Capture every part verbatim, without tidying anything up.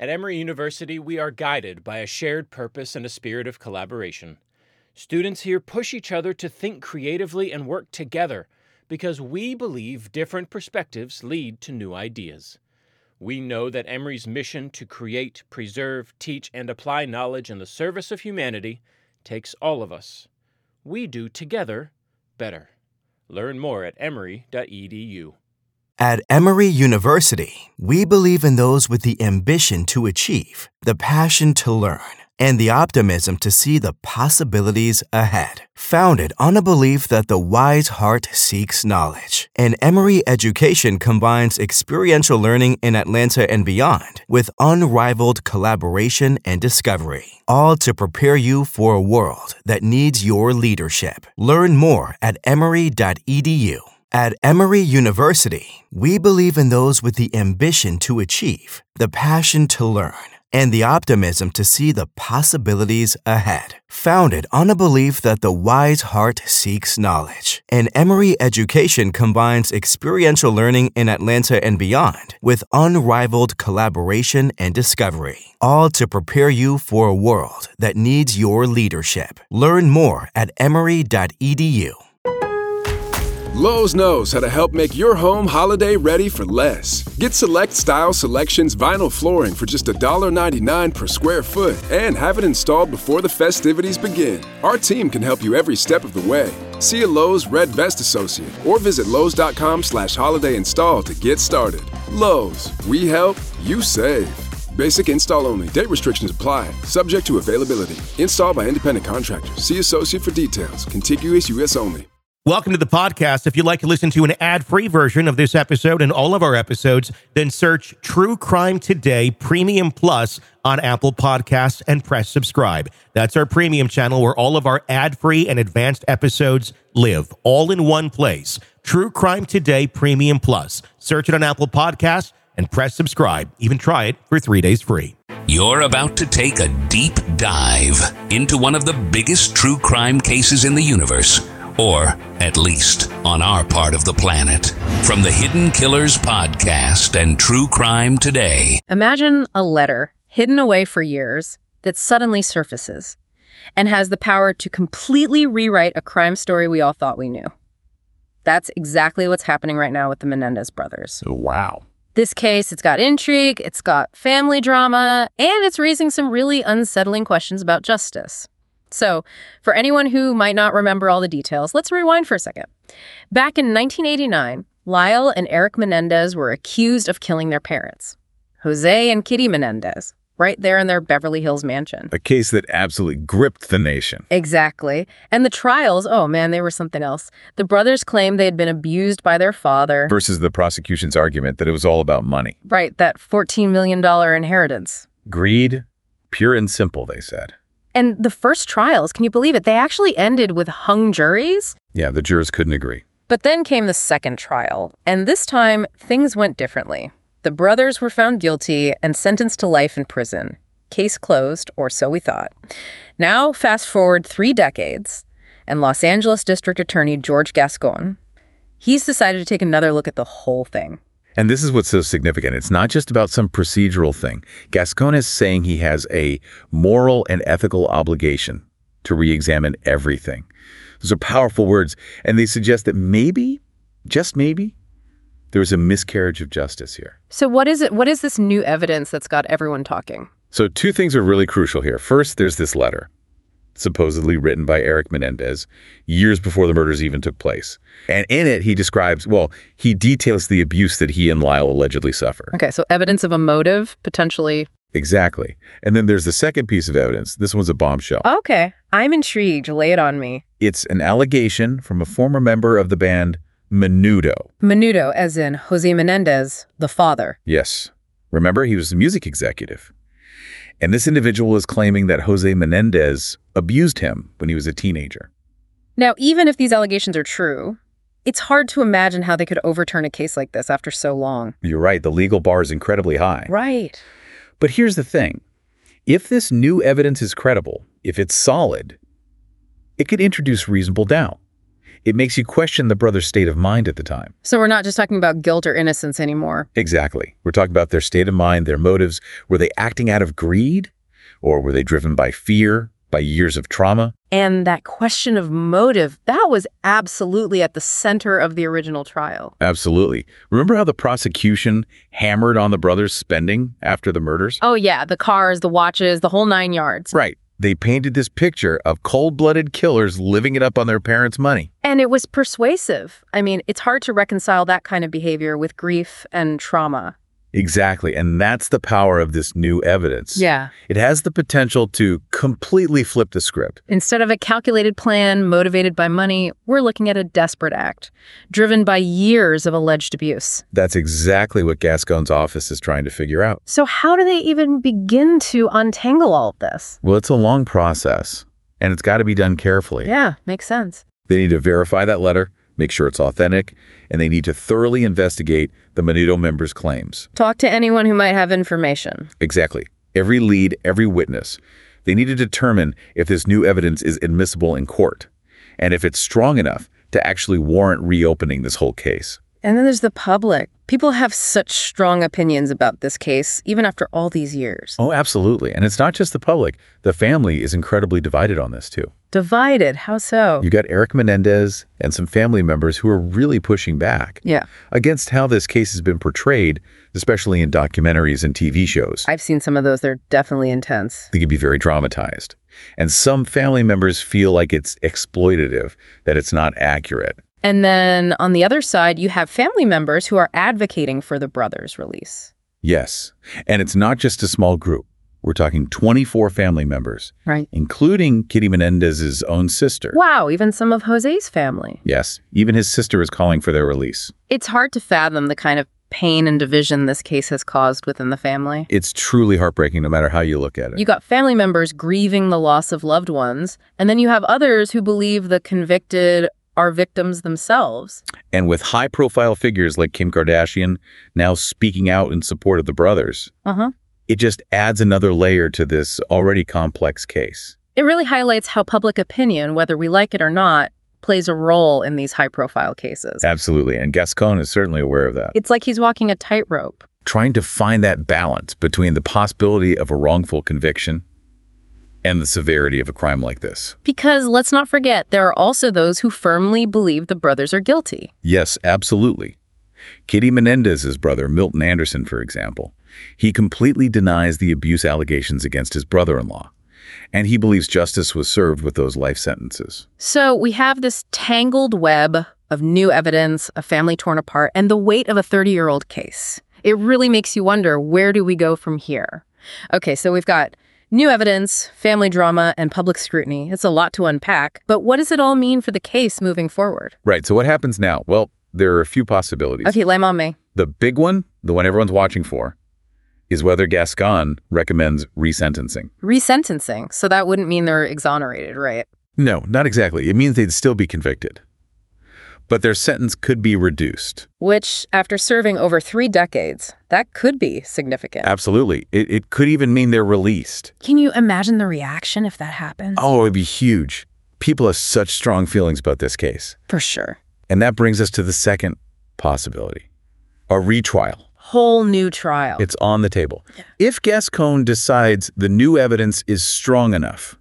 At Emory University, we are guided by a shared purpose and a spirit of collaboration. Students here push each other to think creatively and work together because we believe different perspectives lead to new ideas. We know that Emory's mission to create, preserve, teach, and apply knowledge in the service of humanity takes all of us. We do together better. Learn more at emory dot e d u. At Emory University, we believe in those with the ambition to achieve, the passion to learn, and the optimism to see the possibilities ahead. Founded on a belief that the wise heart seeks knowledge, and Emory education combines experiential learning in Atlanta and beyond with unrivaled collaboration and discovery, all to prepare you for a world that needs your leadership. Learn more at emory dot e d u. At Emory University, we believe in those with the ambition to achieve, the passion to learn, and the optimism to see the possibilities ahead. Founded on a belief that the wise heart seeks knowledge, and Emory education combines experiential learning in Atlanta and beyond with unrivaled collaboration and discovery, all to prepare you for a world that needs your leadership. Learn more at emory dot e d u. Lowe's knows how to help make your home holiday ready for less. Get Select Style Selections vinyl flooring for just one ninety-nine per square foot and have it installed before the festivities begin. Our team can help you every step of the way. See a Lowe's Red Vest associate or visit lowes dot com slash holiday install to get started. Lowe's, we help, you save. Basic install only. Date restrictions apply. Subject to availability. Installed by independent contractors. See associate for details. Contiguous U S only. Welcome to the podcast. If you'd like to listen to an ad-free version of this episode and all of our episodes, then search True Crime Today Premium Plus on Apple Podcasts and press subscribe. That's our premium channel where all of our ad-free and advanced episodes live, all in one place. True Crime Today Premium Plus. Search it on Apple Podcasts and press subscribe. Even try it for three days free. You're about to take a deep dive into one of the biggest true crime cases in the universe. Or, at least, on our part of the planet. From the Hidden Killers podcast and True Crime Today. Imagine a letter hidden away for years that suddenly surfaces and has the power to completely rewrite a crime story we all thought we knew. That's exactly what's happening right now with the Menendez brothers. Wow. This case, it's got intrigue, it's got family drama, and it's raising some really unsettling questions about justice. So, for anyone who might not remember all the details, let's rewind for a second. Back in nineteen eighty-nine, Lyle and Eric Menendez were accused of killing their parents, Jose and Kitty Menendez, right there in their Beverly Hills mansion. A case that absolutely gripped the nation. Exactly. And the trials, oh man, they were something else. The brothers claimed they had been abused by their father. Versus the prosecution's argument that it was all about money. Right, that fourteen million dollars inheritance. Greed, pure and simple, they said. And the first trials, can you believe it? They actually ended with hung juries. Yeah, the jurors couldn't agree. But then came the second trial, and this time things went differently. The brothers were found guilty and sentenced to life in prison. Case closed, or so we thought. Now, fast forward three decades, and Los Angeles District Attorney George Gascon, he's decided to take another look at the whole thing. And this is what's so significant. It's not just about some procedural thing. Gascon is saying he has a moral and ethical obligation to re-examine everything. Those are powerful words, and they suggest that maybe, just maybe, there was a miscarriage of justice here. So what is it? What is this new evidence that's got everyone talking? So two things are really crucial here. First, there's this letter, supposedly written by Eric Menendez years before the murders even took place. And in it, he describes, well, he details the abuse that he and Lyle allegedly suffer. Okay, so evidence of a motive, potentially. Exactly. And then there's the second piece of evidence. This one's a bombshell. Okay, I'm intrigued. Lay it on me. It's an allegation from a former member of the band Menudo. Menudo, as in Jose Menendez, the father. Yes. Remember, he was a music executive. And this individual is claiming that Jose Menendez abused him when he was a teenager. Now, even if these allegations are true, it's hard to imagine how they could overturn a case like this after so long. You're right. The legal bar is incredibly high. Right. But here's the thing. If this new evidence is credible, if it's solid, it could introduce reasonable doubt. It makes you question the brothers' state of mind at the time. So we're not just talking about guilt or innocence anymore. Exactly. We're talking about their state of mind, their motives. Were they acting out of greed? Or were they driven by fear, by years of trauma? And that question of motive, that was absolutely at the center of the original trial. Absolutely. Remember how the prosecution hammered on the brothers' spending after the murders? Oh, yeah. The cars, the watches, the whole nine yards. Right. They painted this picture of cold-blooded killers living it up on their parents' money. And it was persuasive. I mean, it's hard to reconcile that kind of behavior with grief and trauma. Exactly. And that's the power of this new evidence. Yeah. It has the potential to completely flip the script. Instead of a calculated plan motivated by money, we're looking at a desperate act, driven by years of alleged abuse. That's exactly what Gascon's office is trying to figure out. So how do they even begin to untangle all of this? Well, it's a long process, and it's got to be done carefully. Yeah, makes sense. They need to verify that letter, make sure it's authentic, and they need to thoroughly investigate the Menudo members' claims. Talk to anyone who might have information. Exactly. Every lead, every witness. They need to determine if this new evidence is admissible in court, and if it's strong enough to actually warrant reopening this whole case. And then there's the public. People have such strong opinions about this case, even after all these years. Oh, absolutely. And it's not just the public. The family is incredibly divided on this, too. Divided? How so? You got Eric Menendez and some family members who are really pushing back Yeah. against how this case has been portrayed, especially in documentaries and T V shows. I've seen some of those. They're definitely intense. They can be very dramatized. And some family members feel like it's exploitative, that it's not accurate. And then on the other side, you have family members who are advocating for the brothers' release. Yes. And it's not just a small group. We're talking twenty-four family members, Right. including Kitty Menendez's own sister. Wow, even some of Jose's family. Yes. Even his sister is calling for their release. It's hard to fathom the kind of pain and division this case has caused within the family. It's truly heartbreaking no matter how you look at it. You got family members grieving the loss of loved ones, and then you have others who believe the convicted are victims themselves. And with high-profile figures like Kim Kardashian now speaking out in support of the brothers, Uh-huh. it just adds another layer to this already complex case. It really highlights how public opinion, whether we like it or not, plays a role in these high-profile cases. Absolutely. And Gascon is certainly aware of that. It's like he's walking a tightrope. Trying to find that balance between the possibility of a wrongful conviction and the severity of a crime like this. Because let's not forget, there are also those who firmly believe the brothers are guilty. Yes, absolutely. Kitty Menendez's brother, Milton Anderson, for example, he completely denies the abuse allegations against his brother-in-law, and he believes justice was served with those life sentences. So we have this tangled web of new evidence, a family torn apart, and the weight of a thirty-year-old case. It really makes you wonder, where do we go from here? Okay, so we've got new evidence, family drama, and public scrutiny. It's a lot to unpack, but what does it all mean for the case moving forward? Right, so what happens now? Well, there are a few possibilities. Okay, lay 'em on me. The big one, the one everyone's watching for, is whether Gascon recommends resentencing. Resentencing, so that wouldn't mean they're exonerated, right? No, not exactly. It means they'd still be convicted. But their sentence could be reduced. Which, after serving over three decades, that could be significant. Absolutely. It, it could even mean they're released. Can you imagine the reaction if that happens? Oh, it would be huge. People have such strong feelings about this case. For sure. And that brings us to the second possibility, a retrial. Whole new trial. It's on the table. Yeah. If Gascon decides the new evidence is strong enough,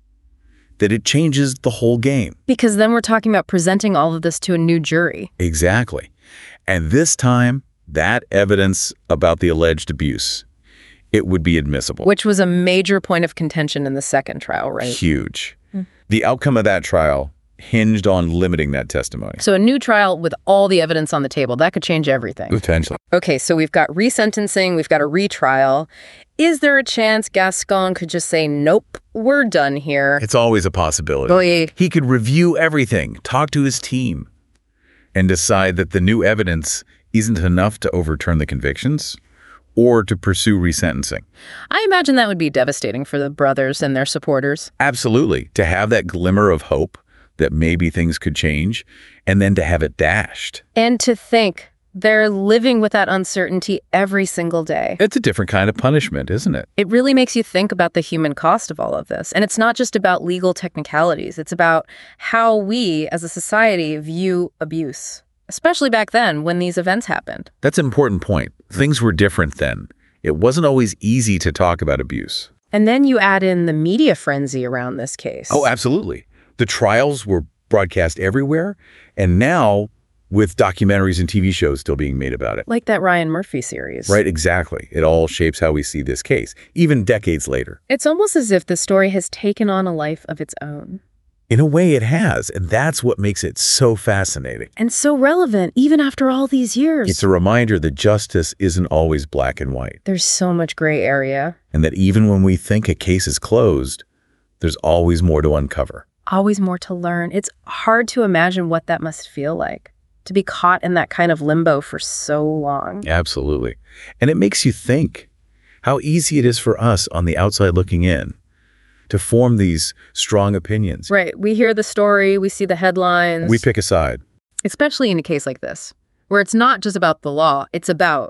that it changes the whole game. Because then we're talking about presenting all of this to a new jury. Exactly. And this time, that evidence about the alleged abuse, it would be admissible. Which was a major point of contention in the second trial, right? Huge. Hmm. The outcome of that trial hinged on limiting that testimony. So a new trial with all the evidence on the table, that could change everything. Potentially. Okay, so we've got resentencing, we've got a retrial. Is there a chance Gascon could just say, nope, we're done here? It's always a possibility. Boy. He could review everything, talk to his team, and decide that the new evidence isn't enough to overturn the convictions or to pursue resentencing. I imagine that would be devastating for the brothers and their supporters. Absolutely. To have that glimmer of hope that maybe things could change, and then to have it dashed. And to think They're living with that uncertainty every single day. It's a different kind of punishment, isn't it? It really makes you think about the human cost of all of this. And it's not just about legal technicalities. It's about how we, as a society, view abuse, especially back then when these events happened. That's an important point. Things were different then. It wasn't always easy to talk about abuse. And then you add in the media frenzy around this case. Oh, absolutely. The trials were broadcast everywhere, and now with documentaries and T V shows still being made about it. Like that Ryan Murphy series. Right, exactly. It all shapes how we see this case, even decades later. It's almost as if the story has taken on a life of its own. In a way, it has, and that's what makes it so fascinating. And so relevant, even after all these years. It's a reminder that justice isn't always black and white. There's so much gray area. And that even when we think a case is closed, there's always more to uncover. Always more to learn. It's hard to imagine what that must feel like, to be caught in that kind of limbo for so long. Absolutely. And it makes you think how easy it is for us on the outside looking in to form these strong opinions. Right. We hear the story, we see the headlines. We pick a side. Especially in a case like this, where it's not just about the law, it's about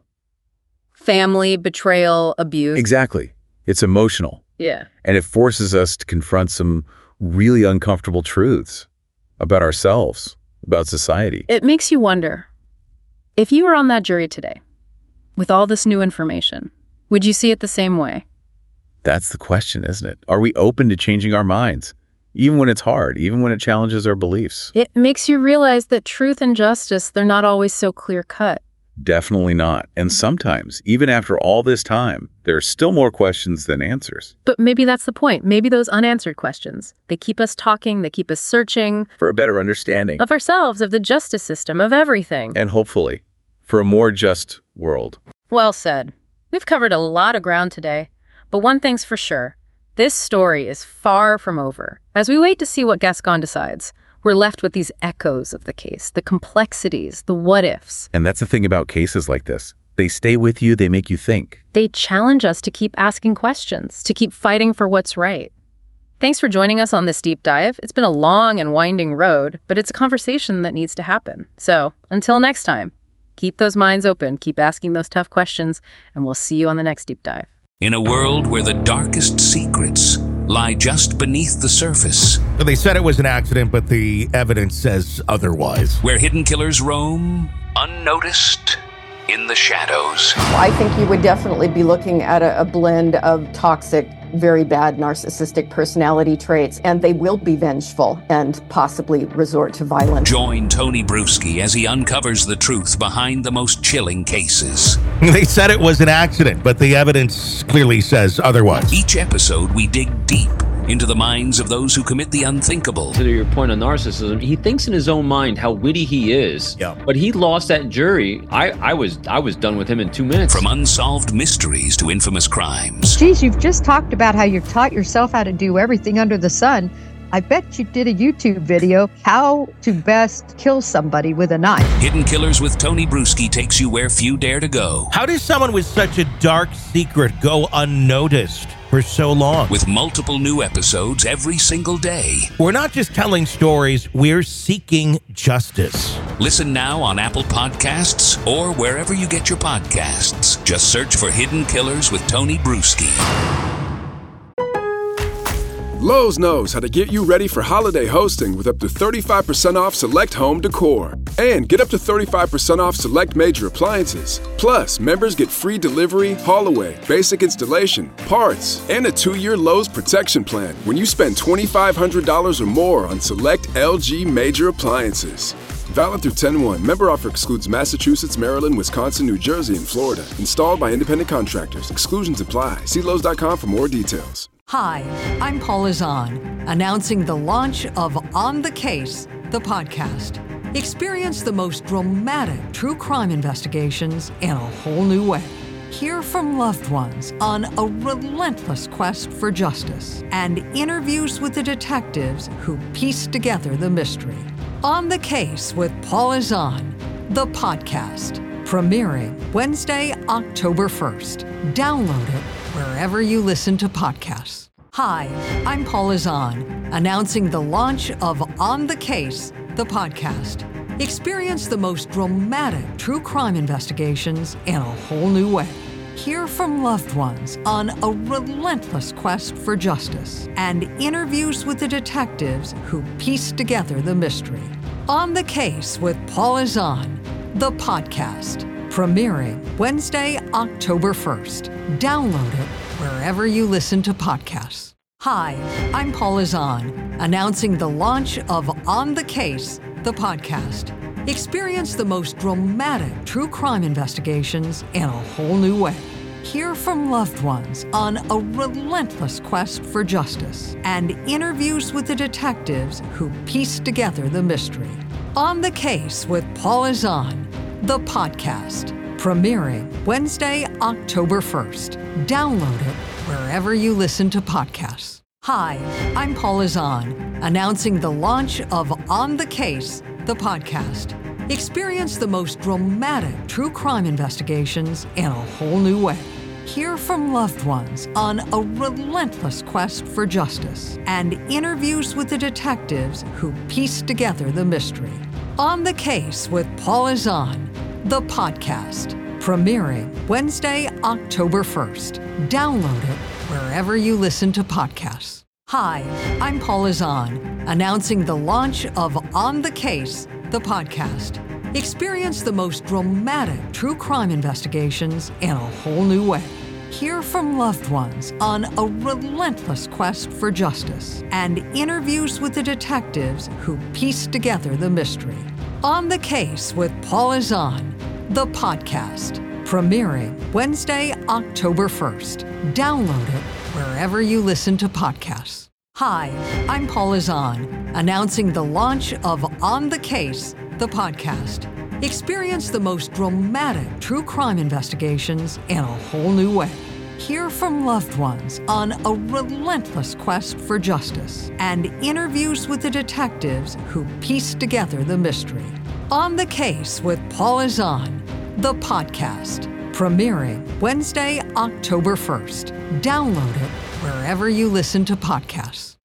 family, betrayal, abuse. Exactly. It's emotional. Yeah. And it forces us to confront some really uncomfortable truths about ourselves, about society. It makes you wonder, if you were on that jury today, with all this new information, would you see it the same way? That's the question, isn't it? Are we open to changing our minds, even when it's hard, even when it challenges our beliefs? It makes you realize that truth and justice, they're not always so clear-cut. Definitely not. And sometimes, even after all this time, there are still more questions than answers. But maybe that's the point. Maybe those unanswered questions, they keep us talking, they keep us searching. For a better understanding. Of ourselves, of the justice system, of everything. And hopefully, for a more just world. Well said. We've covered a lot of ground today. But one thing's for sure, this story is far from over. As we wait to see what Gascon decides, we're left with these echoes of the case, the complexities, the what-ifs. And that's the thing about cases like this. They stay with you, they make you think. They challenge us to keep asking questions, to keep fighting for what's right. Thanks for joining us on this deep dive. It's been a long and winding road, but it's a conversation that needs to happen. So, until next time, keep those minds open, keep asking those tough questions, and we'll see you on the next deep dive. In a world where the darkest secrets lie just beneath the surface. They said it was an accident, but the evidence says otherwise. Where hidden killers roam, unnoticed, in the shadows. I think you would definitely be looking at a, a blend of toxic, very bad narcissistic personality traits, and they will be vengeful and possibly resort to violence. Join Tony Brueski as he uncovers the truth behind the most chilling cases. They said it was an accident, but the evidence clearly says otherwise. Each episode, we dig deep into the minds of those who commit the unthinkable. To your point on narcissism, he thinks in his own mind how witty he is. Yeah. But he lost that jury. I, I was I was done with him in two minutes. From unsolved mysteries to infamous crimes. Geez, you've just talked about how you've taught yourself how to do everything under the sun. I bet you did a YouTube video, how to best kill somebody with a knife. Hidden Killers with Tony Brueski takes you where few dare to go. How does someone with such a dark secret go unnoticed for so long? With multiple new episodes every single day. We're not just telling stories, we're seeking justice. Listen now on Apple Podcasts or wherever you get your podcasts. Just search for Hidden Killers with Tony Brueski. Lowe's knows how to get you ready for holiday hosting with up to thirty-five percent off select home decor. And get up to thirty-five percent off select major appliances. Plus, members get free delivery, haul-away, basic installation, parts, and a two-year Lowe's protection plan when you spend twenty-five hundred dollars or more on select L G major appliances. Valid through ten one. Member offer excludes Massachusetts, Maryland, Wisconsin, New Jersey, and Florida. Installed by independent contractors. Exclusions apply. See Lowe's dot com for more details. Hi, I'm Paula Zahn, announcing the launch of On the Case, the podcast. Experience the most dramatic true crime investigations in a whole new way. Hear from loved ones on a relentless quest for justice and interviews with the detectives who piece together the mystery. On the Case with Paula Zahn, the podcast, premiering Wednesday, October first. Download it wherever you listen to podcasts. Hi, I'm Paula Zahn, announcing the launch of On the Case, the podcast. Experience the most dramatic true crime investigations in a whole new way. Hear from loved ones on a relentless quest for justice and interviews with the detectives who piece together the mystery. On the Case with Paul Azan, the podcast, premiering Wednesday, October first. Download it wherever you listen to podcasts. Hi, I'm Paul Azan, announcing the launch of On the Case, the podcast. Experience the most dramatic true crime investigations in a whole new way. Hear from loved ones on a relentless quest for justice and interviews with the detectives who piece together the mystery. On the Case with Paul Azan, the podcast, premiering Wednesday, October first. Download it wherever you listen to podcasts. Hi, I'm Paul Azan, announcing the launch of On the Case, the podcast. Experience the most dramatic true crime investigations in a whole new way. Hear from loved ones on a relentless quest for justice and interviews with the detectives who piece together the mystery. On the Case with Paul Azan, the podcast, premiering Wednesday, October first. Download it wherever you listen to podcasts. Hi, I'm Paul Azan, announcing the launch of On the Case, the podcast. Experience the most dramatic true crime investigations in a whole new way. Hear from loved ones on a relentless quest for justice and interviews with the detectives who piece together the mystery. On the Case with Paul Azan, the podcast, premiering Wednesday, October first. Download it wherever you listen to podcasts. Hi, I'm Paul Azan, announcing the launch of On the Case, the podcast. Experience the most dramatic true crime investigations in a whole new way. Hear from loved ones on a relentless quest for justice and interviews with the detectives who piece together the mystery. On the Case with Paul Azan, the podcast, premiering Wednesday, October first. Download it wherever you listen to podcasts.